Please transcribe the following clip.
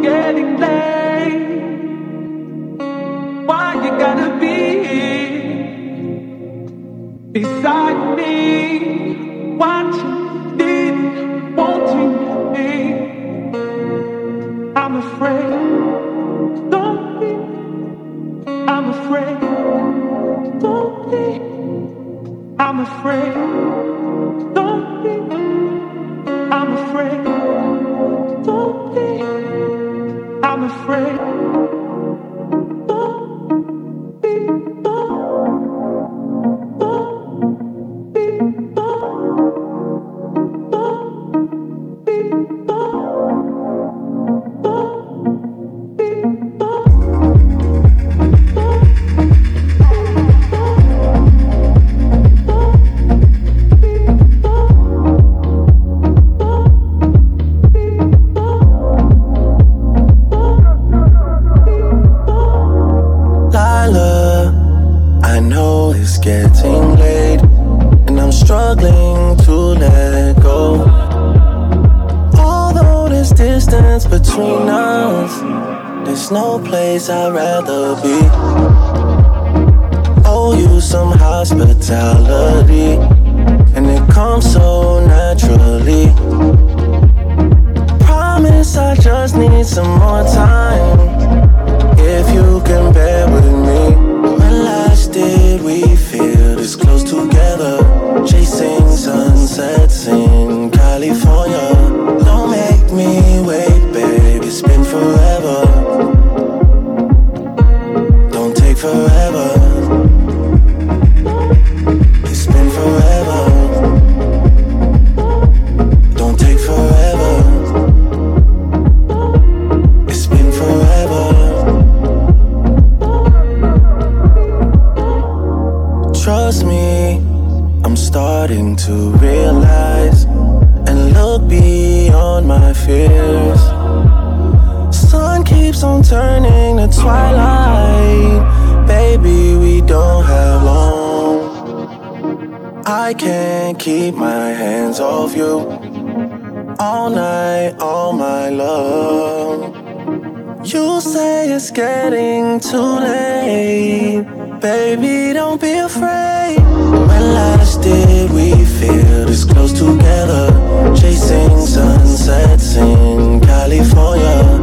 getting late. Why you gotta be beside me, watching, needing, wanting me? I'm afraid, don't be. I'm afraid, don't be. I'm afraid, don't be. I'm afraid, don't be. I'm afraid, don't be. Getting late, and I'm struggling to let go. Although there's distance between us, there's no place I'd rather be. Owe you some hospitality, and it comes so naturally. Promise I just need some more time. If you can bear with me. When last did we feel this close together? Chasing sunsets in California. Don't make me wait, babe, it's been forever. Don't take forever. It's been forever. Don't take forever. It's been forever. Trust me, I'm starting to realize and look beyond my fears. Sun keeps on turning to twilight. Baby, we don't have long. I can't keep my hands off you. All night, all my love. You say it's getting too late. Baby, don't be afraid. When last did we feel this close together? Chasing sunsets in California.